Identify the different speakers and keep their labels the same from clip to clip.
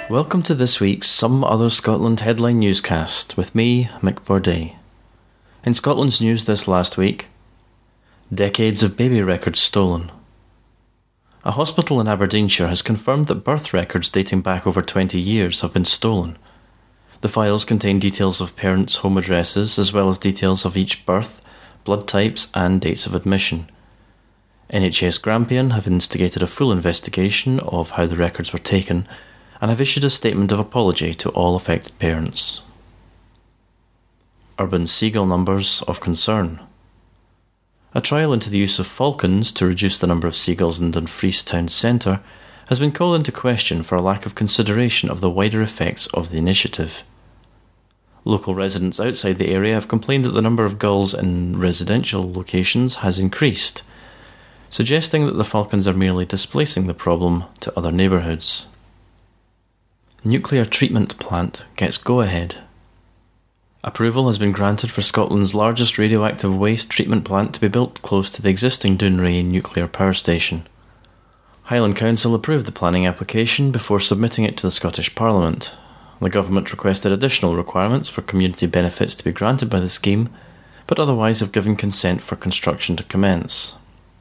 Speaker 1: Welcome to this week's Some Other Scotland headline newscast with me, Mick Borday. In Scotland's news this last week, decades of baby records stolen. A hospital in Aberdeenshire has confirmed that birth records dating back over 20 years have been stolen. The files contain details of parents' home addresses as well as details of each birth, blood types and dates of admission. NHS Grampian have instigated a full investigation of how the records were taken and have issued a statement of apology to all affected parents. Urban seagull numbers of concern. A trial into the use of falcons to reduce the number of seagulls in Dumfries town centre has been called into question for a lack of consideration of the wider effects of the initiative. Local residents outside the area have complained that the number of gulls in residential locations has increased, suggesting that the falcons are merely displacing the problem to other neighbourhoods. Nuclear treatment plant gets go-ahead. Approval has been granted for Scotland's largest radioactive waste treatment plant to be built close to the existing Dounreay nuclear power station. Highland Council approved the planning application before submitting it to the Scottish Parliament. The government requested additional requirements for community benefits to be granted by the scheme, but otherwise have given consent for construction to commence.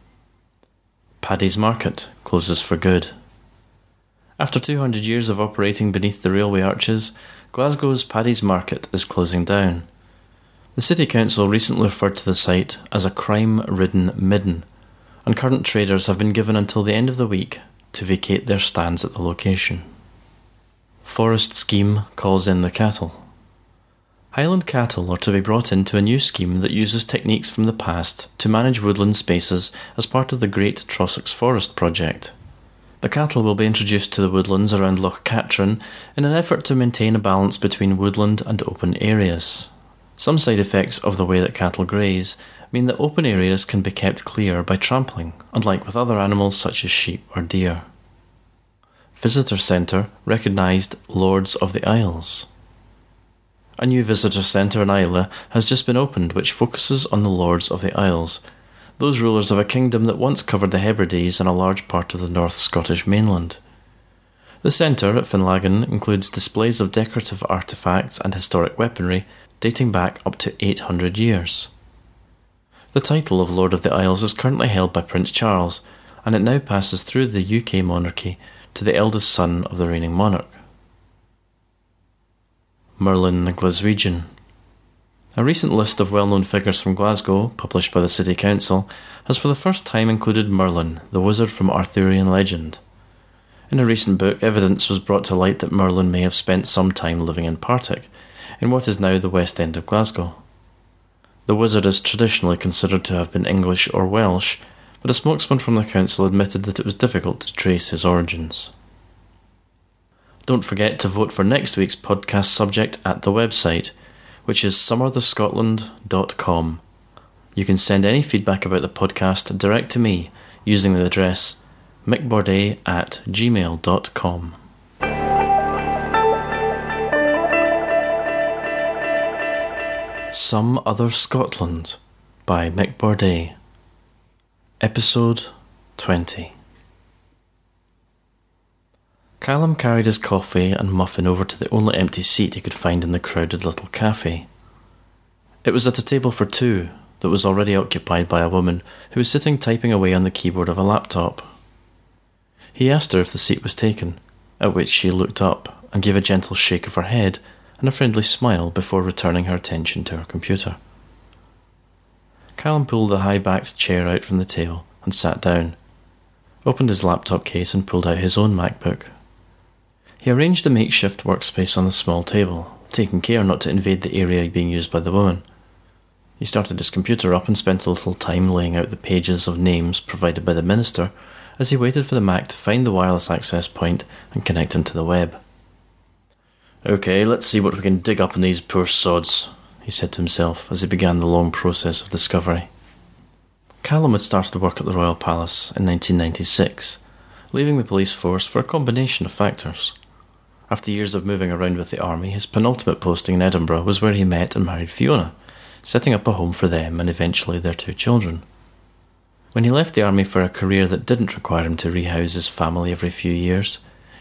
Speaker 1: Paddy's Market closes for good. After 200 years of operating beneath the railway arches, Glasgow's Paddy's Market is closing down. The City Council recently referred to the site as a crime-ridden midden, and current traders have been given until the end of the week to vacate their stands at the location. Forest scheme calls in the cattle. Highland cattle are to be brought into a new scheme that uses techniques from the past to manage woodland spaces as part of the Great Trossachs Forest project. The cattle will be introduced to the woodlands around Loch Katrine in an effort to maintain a balance between woodland and open areas. Some side effects of the way that cattle graze mean that open areas can be kept clear by trampling, unlike with other animals such as sheep or deer. Visitor Centre recognised Lords of the Isles. A new visitor centre in Islay has just been opened which focuses on the Lords of the Isles, those rulers of a kingdom that once covered the Hebrides and a large part of the North Scottish mainland. The centre at Finlaggan includes displays of decorative artefacts and historic weaponry dating back up to 800 years. The title of Lord of the Isles is currently held by Prince Charles, and it now passes through the UK monarchy to the eldest son of the reigning monarch. Merlin the Glaswegian. A recent list of well-known figures from Glasgow, published by the City Council, has for the first time included Merlin, the wizard from Arthurian legend. In a recent book, evidence was brought to light that Merlin may have spent some time living in Partick, in what is now the West End of Glasgow. The wizard is traditionally considered to have been English or Welsh, but a spokesman from the council admitted that it was difficult to trace his origins. Don't forget to vote for next week's podcast subject at the website, which is someotherscotland.com. You can send any feedback about the podcast direct to me using the address mickborday@gmail.com. Some Other Scotland by Mick Borday. Episode 20. Callum carried his coffee and muffin over to the only empty seat he could find in the crowded little cafe. It was at a table for two that was already occupied by a woman who was sitting typing away on the keyboard of a laptop. He asked her if the seat was taken, at which she looked up and gave a gentle shake of her head and a friendly smile before returning her attention to her computer. Callum pulled the high-backed chair out from the table and sat down, opened his laptop case and pulled out his own MacBook. He arranged a makeshift workspace on the small table, taking care not to invade the area being used by the woman. He started his computer up and spent a little time laying out the pages of names provided by the minister as he waited for the Mac to find the wireless access point and connect into the web. "Okay, let's see what we can dig up in these poor sods," he said to himself as he began the long process of discovery. Callum had started work at the Royal Palace in 1996, leaving the police force for a combination of factors. After years of moving around with the army, his penultimate posting in Edinburgh was where he met and married Fiona, setting up a home for them and eventually their 2 children. When he left the army for a career that didn't require him to rehouse his family every few years,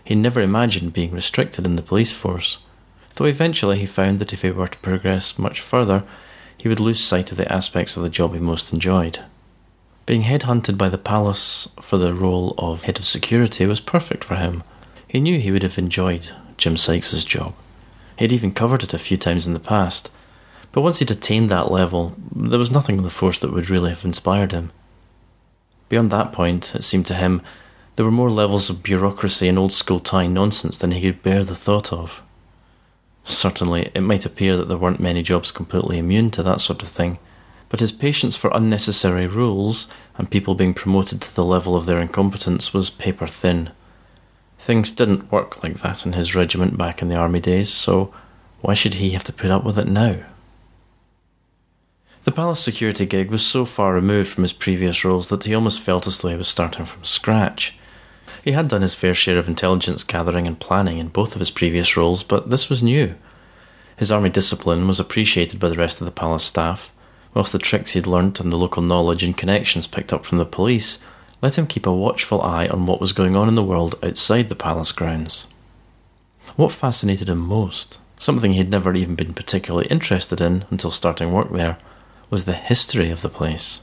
Speaker 1: He never imagined being restricted in the police force, though eventually he found that if he were to progress much further, he would lose sight of the aspects of the job he most enjoyed. Being headhunted by the palace for the role of head of security was perfect for him. He knew he would have enjoyed Jim Sykes' job. He'd even covered it a few times in the past, but once he'd attained that level, there was nothing in the force that would really have inspired him. Beyond that point, it seemed to him, there were more levels of bureaucracy and old-school tie nonsense than he could bear the thought of. Certainly, it might appear that there weren't many jobs completely immune to that sort of thing, but his patience for unnecessary rules and people being promoted to the level of their incompetence was paper thin. Things didn't work like that in his regiment back in the army days, so why should he have to put up with it now? The palace security gig was so far removed from his previous roles that he almost felt as though he was starting from scratch. He had done his fair share of intelligence gathering and planning in both of his previous roles, but this was new. His army discipline was appreciated by the rest of the palace staff, whilst the tricks he'd learnt and the local knowledge and connections picked up from the police let him keep a watchful eye on what was going on in the world outside the palace grounds. What fascinated him most, something he'd never even been particularly interested in until starting work there, was the history of the place.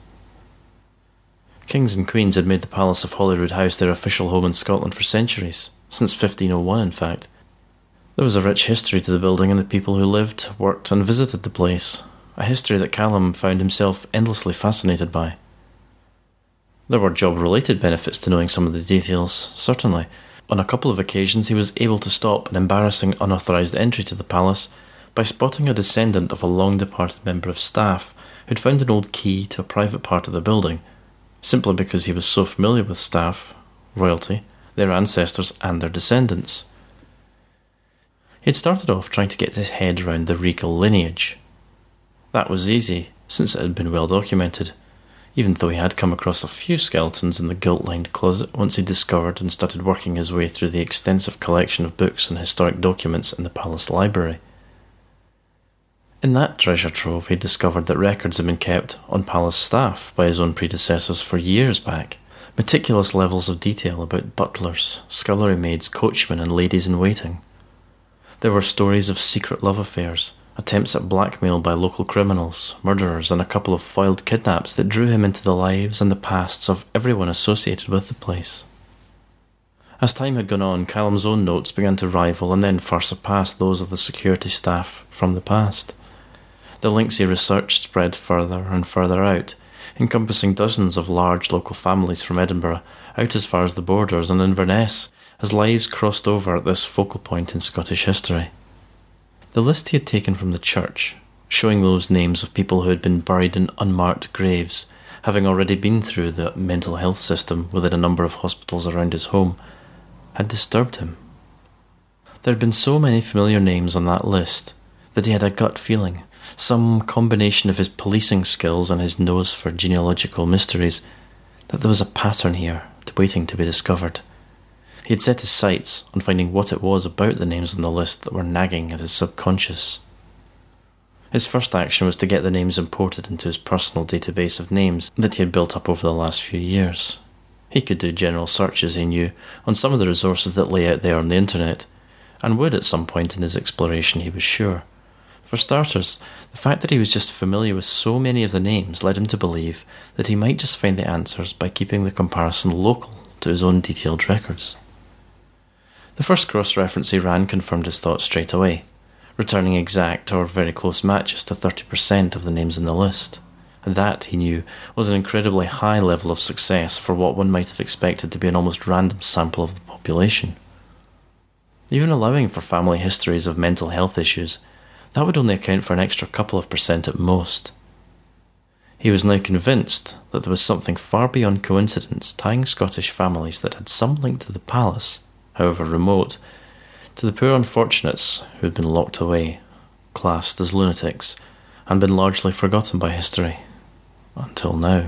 Speaker 1: Kings and queens had made the Palace of Holyrood House their official home in Scotland for centuries, since 1501 in fact. There was a rich history to the building and the people who lived, worked and visited the place, a history that Callum found himself endlessly fascinated by. There were job-related benefits to knowing some of the details, certainly. On a couple of occasions he was able to stop an embarrassing unauthorised entry to the palace by spotting a descendant of a long-departed member of staff who'd found an old key to a private part of the building, simply because he was so familiar with staff, royalty, their ancestors and their descendants. He'd started off trying to get his head around the regal lineage. That was easy, since it had been well documented, even though he had come across a few skeletons in the gilt-lined closet once he discovered and started working his way through the extensive collection of books and historic documents in the palace library. In that treasure trove he discovered that records had been kept on palace staff by his own predecessors for years back, meticulous levels of detail about butlers, scullery maids, coachmen and ladies-in-waiting. There were stories of secret love affairs, attempts at blackmail by local criminals, murderers and a couple of foiled kidnaps that drew him into the lives and the pasts of everyone associated with the place. As time had gone on, Callum's own notes began to rival and then far surpass those of the security staff from the past. The links he researched spread further and further out, encompassing dozens of large local families from Edinburgh, out as far as the borders and Inverness, as lives crossed over at this focal point in Scottish history. The list he had taken from the church, showing those names of people who had been buried in unmarked graves, having already been through the mental health system within a number of hospitals around his home, had disturbed him. There had been so many familiar names on that list that he had a gut feeling, some combination of his policing skills and his nose for genealogical mysteries, that there was a pattern here waiting to be discovered. He had set his sights on finding what it was about the names on the list that were nagging at his subconscious. His first action was to get the names imported into his personal database of names that he had built up over the last few years. He could do general searches, he knew, on some of the resources that lay out there on the internet, and would at some point in his exploration, he was sure. For starters, the fact that he was just familiar with so many of the names led him to believe that he might just find the answers by keeping the comparison local to his own detailed records. The first cross-reference he ran confirmed his thoughts straight away, returning exact or very close matches to 30% of the names in the list. And that, he knew, was an incredibly high level of success for what one might have expected to be an almost random sample of the population. Even allowing for family histories of mental health issues, that would only account for an extra couple of percent at most. He was now convinced that there was something far beyond coincidence tying Scottish families that had some link to the palace, however remote, to the poor unfortunates who had been locked away, classed as lunatics, and been largely forgotten by history. Until now.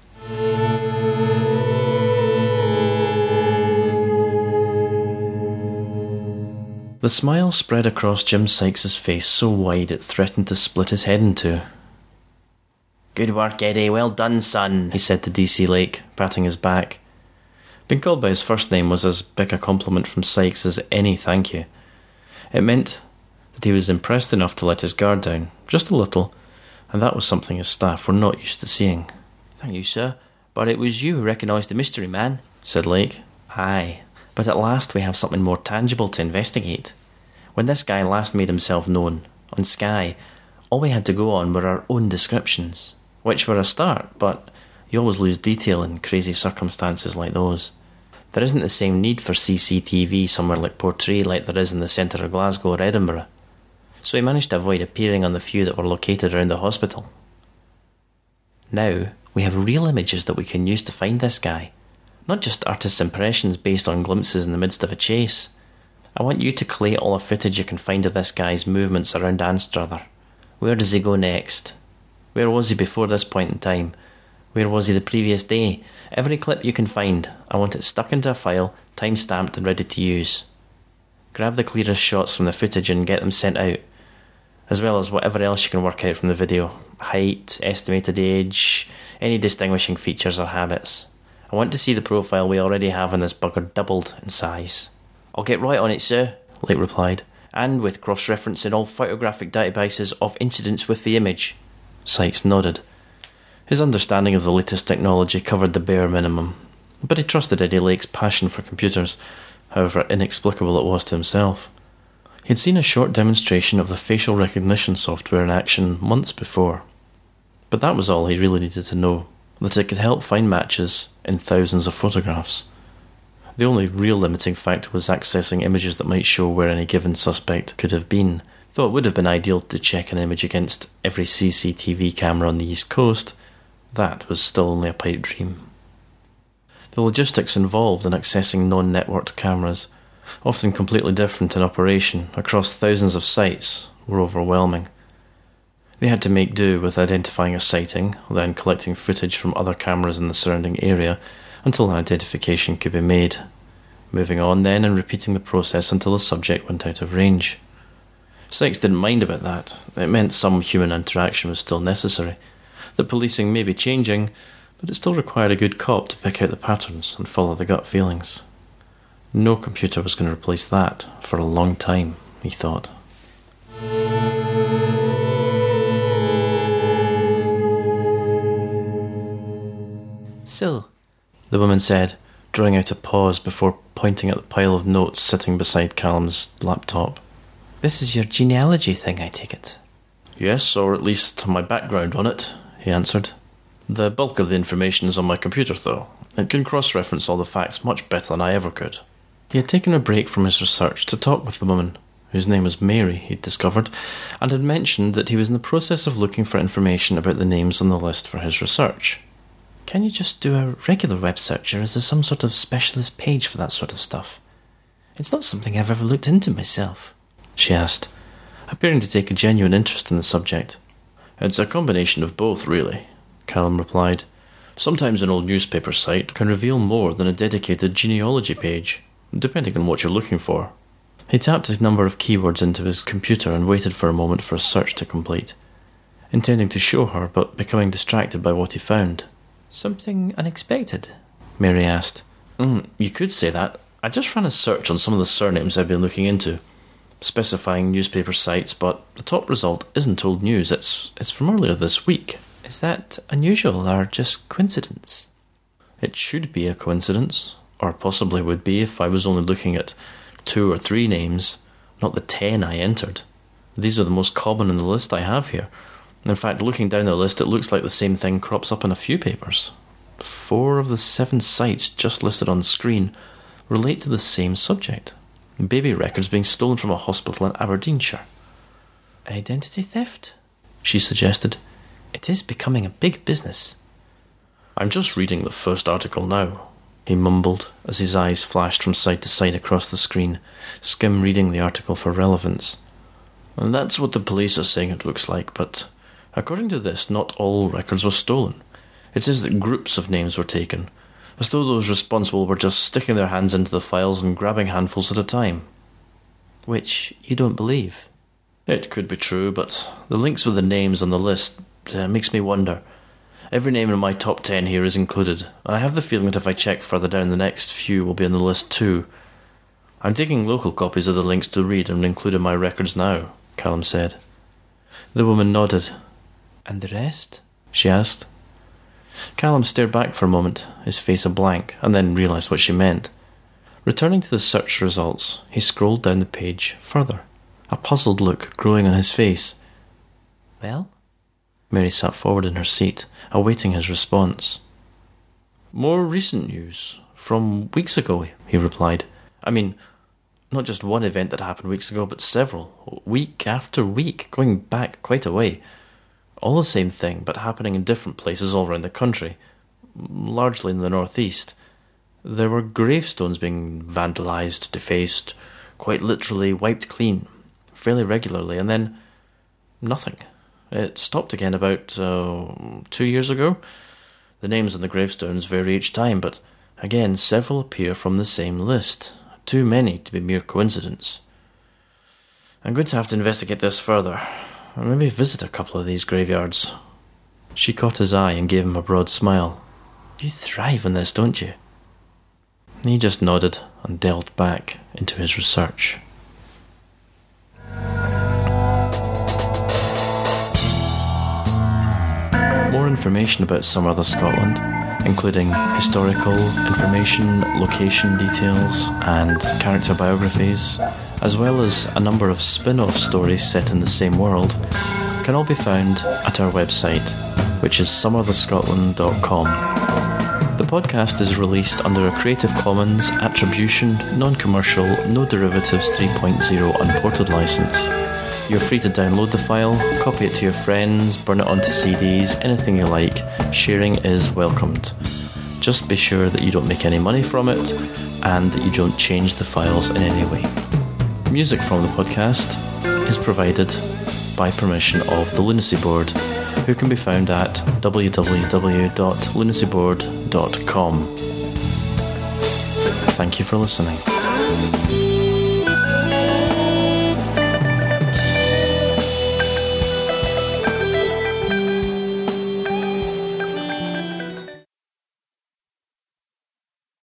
Speaker 1: The smile spread across Jim Sykes' face so wide it threatened to split his head in two. "Good work, Eddie, well done, son," he said to DC Lake, patting his back. Being called by his first name was as big a compliment from Sykes as any thank you. It meant that he was impressed enough to let his guard down, just a little, and that was something his staff were not used to seeing.
Speaker 2: "Thank you, sir, but it was you who recognised the mystery man,"
Speaker 1: said Lake.
Speaker 2: "Aye, but at last we have something more tangible to investigate. When this guy last made himself known, on Skye, all we had to go on were our own descriptions, which were a start, but you always lose detail in crazy circumstances like those. There isn't the same need for CCTV somewhere like Portree like there is in the centre of Glasgow or Edinburgh, so we managed to avoid appearing on the few that were located around the hospital. Now, we have real images that we can use to find this guy, not just artists' impressions based on glimpses in the midst of a chase. I want you to collate all the footage you can find of this guy's movements around Anstruther. Where does he go next? Where was he before this point in time? Where was he the previous day? Every clip you can find, I want it stuck into a file, time-stamped and ready to use. Grab the clearest shots from the footage and get them sent out, as well as whatever else you can work out from the video. Height, estimated age, any distinguishing features or habits. I want to see the profile we already have on this bugger doubled in size." "I'll get right on it, sir,"
Speaker 1: Lake replied.
Speaker 2: "and with cross-referencing all photographic databases of incidents with the image."
Speaker 1: Sykes nodded. His understanding of the latest technology covered the bare minimum, but he trusted Eddie Lake's passion for computers, however inexplicable it was to himself. He had seen a short demonstration of the facial recognition software in action months before, but that was all he really needed to know, that it could help find matches in thousands of photographs. The only real limiting factor was accessing images that might show where any given suspect could have been, though it would have been ideal to check an image against every CCTV camera on the East Coast. That was still only a pipe dream. The logistics involved in accessing non-networked cameras, often completely different in operation across thousands of sites, were overwhelming. They had to make do with identifying a sighting, then collecting footage from other cameras in the surrounding area until an identification could be made, moving on then and repeating the process until the subject went out of range. Sykes didn't mind about that. It meant some human interaction was still necessary. The policing may be changing, but it still required a good cop to pick out the patterns and follow the gut feelings. No computer was going to replace that for a long time, he thought.
Speaker 2: "So,"
Speaker 1: the woman said, drawing out a pause before pointing at the pile of notes sitting beside Callum's laptop.
Speaker 2: "this is your genealogy thing, I take it?"
Speaker 1: "Yes, or at least my background on it," he answered. "The bulk of the information is on my computer, though. It can cross-reference all the facts much better than I ever could." He had taken a break from his research to talk with the woman, whose name was Mary, he'd discovered, and had mentioned that he was in the process of looking for information about the names on the list for his research.
Speaker 2: "Can you just do a regular web search, or is there some sort of specialist page for that sort of stuff? It's not something I've ever looked into myself,"
Speaker 1: she asked, appearing to take a genuine interest in the subject. "It's a combination of both, really," Callum replied. "Sometimes an old newspaper site can reveal more than a dedicated genealogy page, depending on what you're looking for." He tapped a number of keywords into his computer and waited for a moment for a search to complete, intending to show her, but becoming distracted by what he found.
Speaker 2: "Something unexpected?"
Speaker 1: Mary asked. You could say that. I just ran a search on some of the surnames I've been looking into, specifying newspaper sites, but the top result isn't old news. It's from earlier this week."
Speaker 2: "Is that unusual or just coincidence?"
Speaker 1: "It should be a coincidence, or possibly would be if I was only looking at 2 or 3 names, not the 10 I entered. These are the most common in the list I have here. In fact, looking down the list, it looks like the same thing crops up in a few papers. 4 of the 7 sites just listed on screen relate to the same subject. Baby records being stolen from a hospital in Aberdeenshire."
Speaker 2: "Identity theft?"
Speaker 1: she suggested.
Speaker 2: "It is becoming a big business."
Speaker 1: "I'm just reading the first article now," he mumbled as his eyes flashed from side to side across the screen, skim-reading the article for relevance. "And that's what the police are saying it looks like, but according to this, not all records were stolen. It says that groups of names were taken, as though those responsible were just sticking their hands into the files and grabbing handfuls at a time."
Speaker 2: "Which you don't believe?"
Speaker 1: "It could be true, but the links with the names on the list makes me wonder. Every name in my top 10 here is included, and I have the feeling that if I check further down, the next few will be on the list too. I'm taking local copies of the links to read and include in my records now, Callum said. The woman nodded. And the rest? She asked. Callum stared back for a moment, his face a blank, and then realised what she meant. Returning to the search results, he scrolled down the page further, a puzzled look growing on his face. Well? Mary sat forward in her seat, awaiting his response. More recent news, from weeks ago, he replied. I mean, not just one event that happened weeks ago, but several, week after week, going back quite a way. All the same thing, but happening in different places all around the country, largely in the northeast. There were gravestones being vandalised, defaced, quite literally wiped clean, fairly regularly, and then nothing. It stopped again about 2 years ago. The names on the gravestones vary each time, but again several appear from the same list. Too many to be mere coincidence. I'm going to have to investigate this further, or maybe visit a couple of these graveyards. She caught his eye and gave him a broad smile. You thrive on this, don't you? He just nodded and delved back into his research. More information about Somewhere Scotland, including historical information, location details, and character biographies, as well as a number of spin-off stories set in the same world, can all be found at our website, which is somewherethescotland.com. The podcast is released under a Creative Commons Attribution, Non-Commercial, No Derivatives 3.0 Unported license. You're free to download the file, copy it to your friends, burn it onto CDs, anything you like. Sharing is welcomed. Just be sure that you don't make any money from it, and that you don't change the files in any way. Music from the podcast is provided by permission of the Lunacy Board, who can be found at www.lunacyboard.com. Thank you for listening.